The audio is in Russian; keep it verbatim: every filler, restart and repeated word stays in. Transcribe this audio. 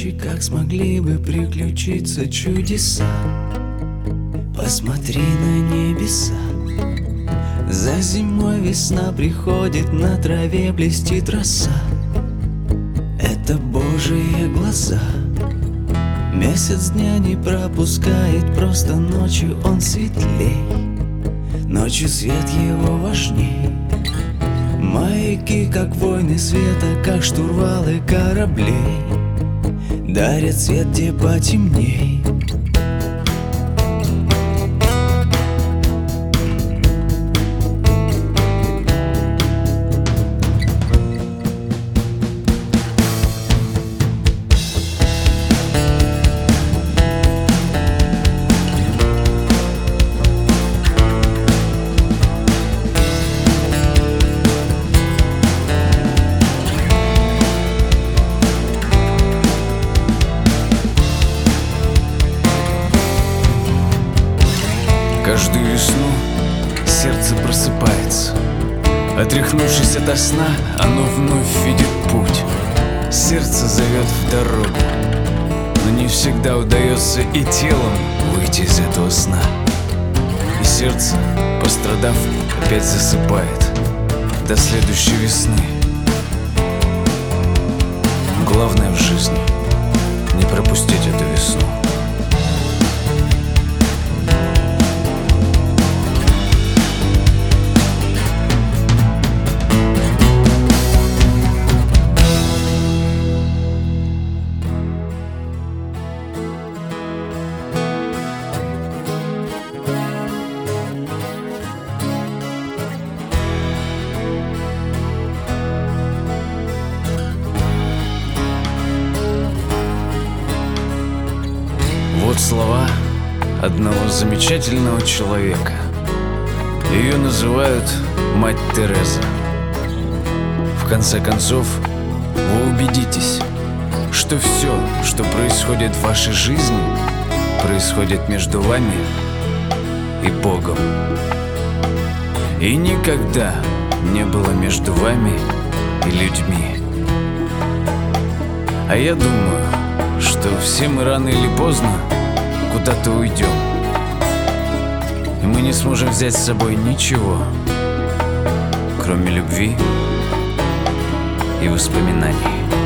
ночи, как смогли бы приключиться чудеса. Посмотри на небеса. За зимой весна приходит, на траве блестит роса. Это Божьи глаза. Месяц дня не пропускает, просто ночью он светлей. Ночью свет его важней. Маяки, как войны света, как штурвалы кораблей, дарят свет, где потемней. Каждую весну сердце просыпается. Отряхнувшись ото сна, оно вновь видит путь. Сердце зовет в дорогу, но не всегда удается и телом выйти из этого сна. И сердце, пострадав, опять засыпает до следующей весны. Главное в жизни — не пропустить эту весну. Вот слова одного замечательного человека. Ее называют мать Тереза. В конце концов, вы убедитесь, что все, что происходит в вашей жизни, происходит между вами и Богом. И никогда не было между вами и людьми. А я думаю, что все мы рано или поздно куда-то уйдем, и мы не сможем взять с собой ничего, кроме любви и воспоминаний.